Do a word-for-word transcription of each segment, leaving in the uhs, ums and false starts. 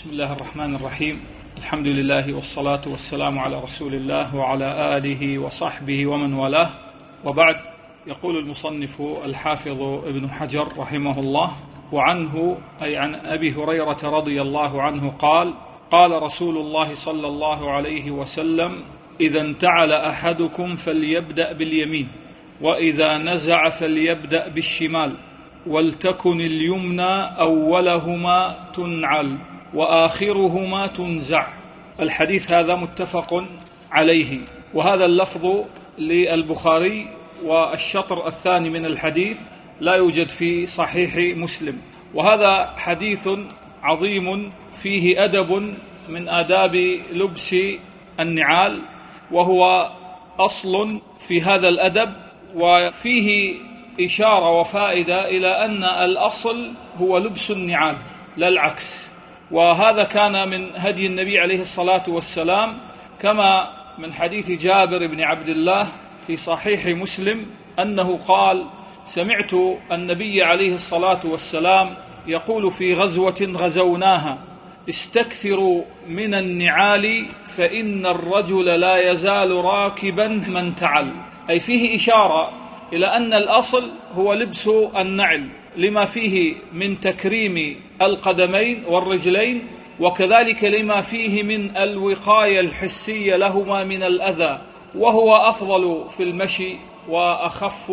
بسم الله الرحمن الرحيم. الحمد لله والصلاة والسلام على رسول الله وعلى آله وصحبه ومن والاه، وبعد. يقول المصنف الحافظ ابن حجر رحمه الله: وعنه أي عن أبي هريرة رضي الله عنه قال: قال رسول الله صلى الله عليه وسلم: إذا انتعل أحدكم فليبدأ باليمين، وإذا نزع فليبدأ بالشمال، ولتكن اليمنى أولهما تنعل وآخرهما تنزع. الحديث هذا متفق عليه، وهذا اللفظ للبخاري، والشطر الثاني من الحديث لا يوجد في صحيح مسلم. وهذا حديث عظيم فيه أدب من آداب لبس النعال، وهو أصل في هذا الأدب، وفيه إشارة وفائدة إلى أن الأصل هو لبس النعال لا العكس. وهذا كان من هدي النبي عليه الصلاة والسلام، كما من حديث جابر بن عبد الله في صحيح مسلم أنه قال: سمعت النبي عليه الصلاة والسلام يقول في غزوة غزوناها: استكثروا من النعال فإن الرجل لا يزال راكبا من تعل. أي فيه إشارة إلى أن الأصل هو لبس النعل، لما فيه من تكريم القدمين والرجلين، وكذلك لما فيه من الوقاية الحسية لهما من الأذى، وهو أفضل في المشي وأخف،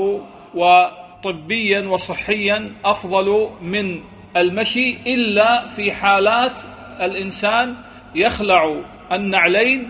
وطبيا وصحيا أفضل من المشي، إلا في حالات الإنسان يخلع النعلين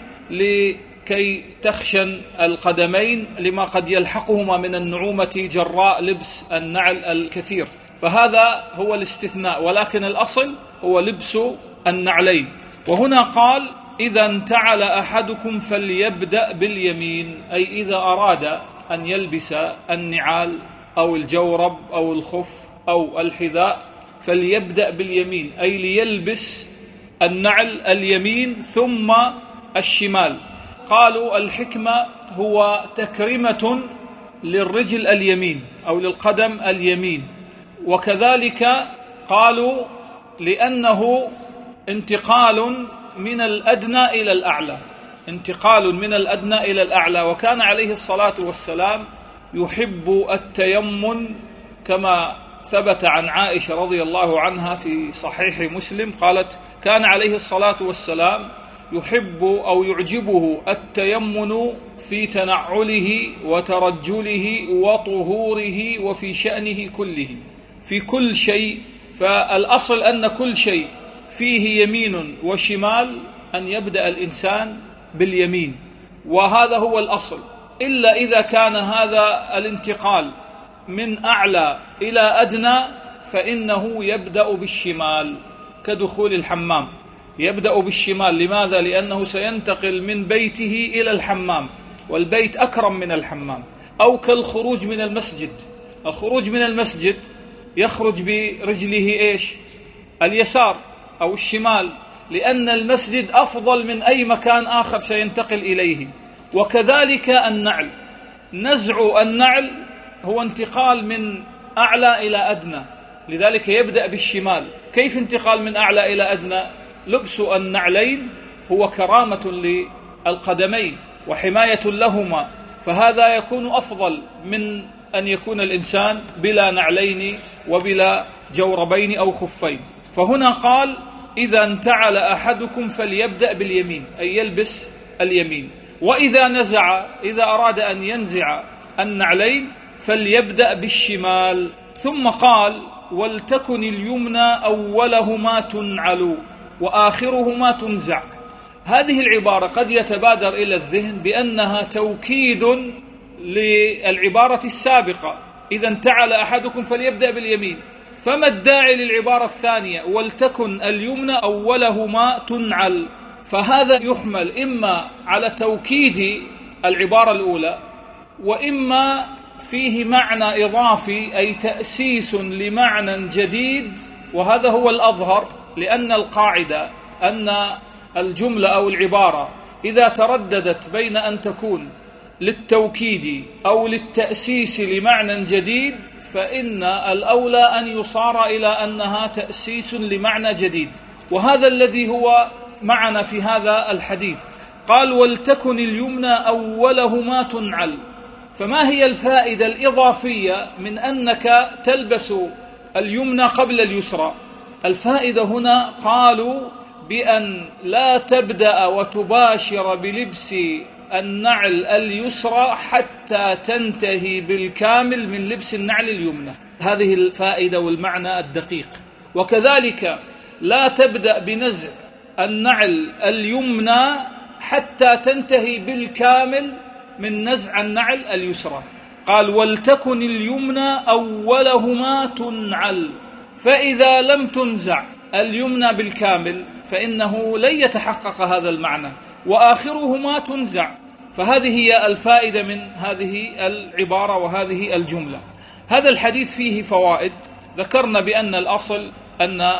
لكي تخشن القدمين لما قد يلحقهما من النعومة جراء لبس النعل الكثير، فهذا هو الاستثناء، ولكن الأصل هو لبس النعلين. وهنا قال: إذا انتعل أحدكم فليبدأ باليمين، أي إذا أراد أن يلبس النعال أو الجورب أو الخف أو الحذاء فليبدأ باليمين، أي ليلبس النعل اليمين ثم الشمال. قالوا الحكمة هو تكرمة للرجل اليمين أو للقدم اليمين، وكذلك قالوا لأنه انتقال من الأدنى إلى الأعلى، انتقال من الأدنى إلى الأعلى. وكان عليه الصلاة والسلام يحب التيمن، كما ثبت عن عائشة رضي الله عنها في صحيح مسلم قالت: كان عليه الصلاة والسلام يحب أو يعجبه التيمن في تنعله وترجله وطهوره وفي شأنه كله، في كل شيء. فالأصل أن كل شيء فيه يمين وشمال أن يبدأ الإنسان باليمين، وهذا هو الأصل، إلا إذا كان هذا الانتقال من أعلى إلى أدنى فإنه يبدأ بالشمال، كدخول الحمام يبدأ بالشمال. لماذا؟ لأنه سينتقل من بيته إلى الحمام، والبيت أكرم من الحمام. أو كالخروج من المسجد، الخروج من المسجد يخرج برجله إيش؟ اليسار أو الشمال، لأن المسجد أفضل من أي مكان آخر سينتقل إليه. وكذلك النعل، نزع النعل هو انتقال من أعلى إلى أدنى، لذلك يبدأ بالشمال. كيف انتقال من أعلى إلى أدنى؟ لبس النعلين هو كرامة للقدمين وحماية لهما، فهذا يكون أفضل من أن يكون الإنسان بلا نعلين وبلا جوربين أو خفين. فهنا قال: إذا انتعل أحدكم فليبدأ باليمين، أي يلبس اليمين. وإذا نزع، إذا أراد أن ينزع النعلين فليبدأ بالشمال. ثم قال: ولتكن اليمنى أولهما تنعل وآخرهما تنزع. هذه العبارة قد يتبادر إلى الذهن بأنها توكيد للعبارة السابقة: إذا انتعل أحدكم فليبدأ باليمين. فما الداعي للعبارة الثانية: ولتكن اليمنى أولهما تنعل؟ فهذا يحمل إما على توكيد العبارة الأولى، وإما فيه معنى إضافي، أي تأسيس لمعنى جديد، وهذا هو الأظهر، لأن القاعدة أن الجملة أو العبارة إذا ترددت بين أن تكون للتوكيد أو للتأسيس لمعنى جديد فإن الأولى أن يصار إلى أنها تأسيس لمعنى جديد. وهذا الذي هو معنا في هذا الحديث. قال ولتكن اليمنى أولهما تنعل. فما هي الفائدة الإضافية من أنك تلبس اليمنى قبل اليسرى؟ الفائدة هنا قالوا بأن لا تبدأ وتباشر بلبس النعل اليسرى حتى تنتهي بالكامل من لبس النعل اليمنى. هذه الفائدة والمعنى الدقيق. وكذلك لا تبدأ بنزع النعل اليمنى حتى تنتهي بالكامل من نزع النعل اليسرى. قال ولتكن اليمنى أولهما تنعل، فإذا لم تنزع اليمنى بالكامل فإنه لن يتحقق هذا المعنى، وآخرهما تنزع. فهذه هي الفائدة من هذه العبارة وهذه الجملة. هذا الحديث فيه فوائد. ذكرنا بأن الأصل أن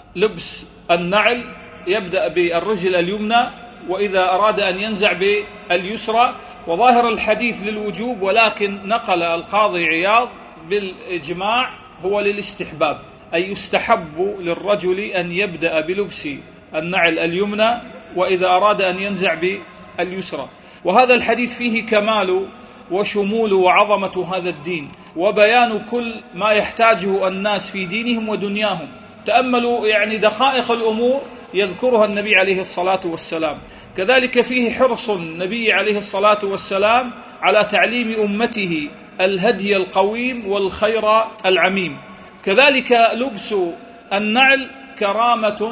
لبس النعل يبدأ بالرجل اليمنى، وإذا أراد أن ينزع باليسرى، وظاهر الحديث للوجوب، ولكن نقل القاضي عياض بالإجماع هو للاستحباب، أي يستحب للرجل أن يبدأ بلبس النعل اليمنى وإذا أراد أن ينزع باليسرى. وهذا الحديث فيه كمال وشمول وعظمة هذا الدين، وبيان كل ما يحتاجه الناس في دينهم ودنياهم. تأملوا يعني دقائق الأمور يذكرها النبي عليه الصلاة والسلام. كذلك فيه حرص النبي عليه الصلاة والسلام على تعليم أمته الهدي القويم والخير العميم. كذلك لبس النعل كرامة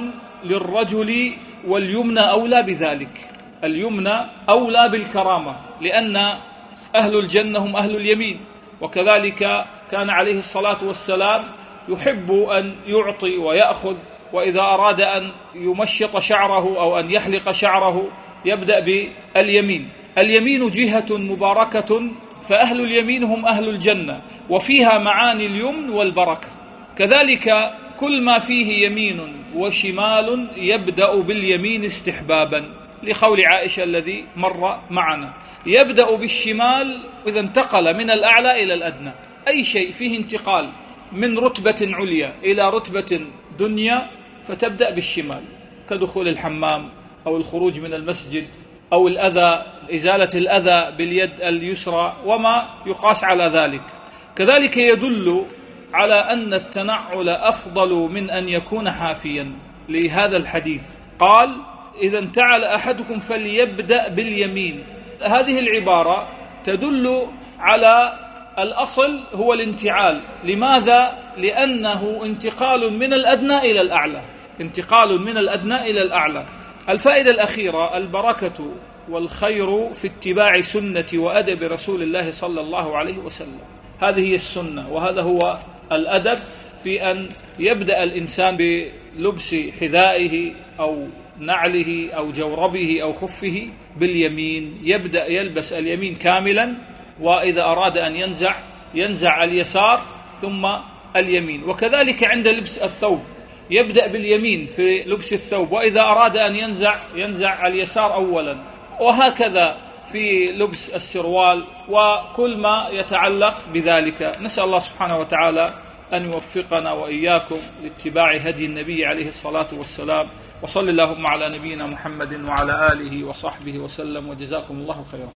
للرجل، واليمنى أولى بذلك. اليمنى أولى بالكرامة، لأن أهل الجنة هم أهل اليمين. وكذلك كان عليه الصلاة والسلام يحب أن يعطي ويأخذ، وإذا أراد أن يمشط شعره أو أن يحلق شعره يبدأ باليمين. اليمين جهة مباركة، فأهل اليمين هم أهل الجنة، وفيها معاني اليمن والبركة. كذلك كل ما فيه يمين وشمال يبدأ باليمين استحبابا، لقول عائشة الذي مر معنا. يبدأ بالشمال إذا انتقل من الأعلى إلى الأدنى. أي شيء فيه انتقال من رتبة عليا إلى رتبة دنيا فتبدأ بالشمال، كدخول الحمام أو الخروج من المسجد أو الأذى، إزالة الأذى باليد اليسرى وما يقاس على ذلك. كذلك يدل على أن التنعل أفضل من أن يكون حافيا، لهذا الحديث قال إذا انتعل أحدكم فليبدأ باليمين. هذه العبارة تدل على الأصل هو الانتعال. لماذا؟ لأنه انتقال من الأدنى إلى الأعلى، انتقال من الأدنى إلى الأعلى. الفائدة الأخيرة البركة والخير في اتباع سنة وأدب رسول الله صلى الله عليه وسلم. هذه هي السنة، وهذا هو الأدب، في أن يبدأ الإنسان بلبس حذائه أو نعله أو جوربه أو خفه باليمين، يبدأ يلبس اليمين كاملا، وإذا أراد أن ينزع ينزع اليسار ثم اليمين. وكذلك عند لبس الثوب يبدأ باليمين في لبس الثوب، وإذا أراد أن ينزع ينزع اليسار أولا، وهكذا في لبس السروال وكل ما يتعلق بذلك. نسأل الله سبحانه وتعالى أن يوفقنا وإياكم لاتباع هدي النبي عليه الصلاة والسلام. وصلى اللهم على نبينا محمد وعلى آله وصحبه وسلم، وجزاكم الله خيرا.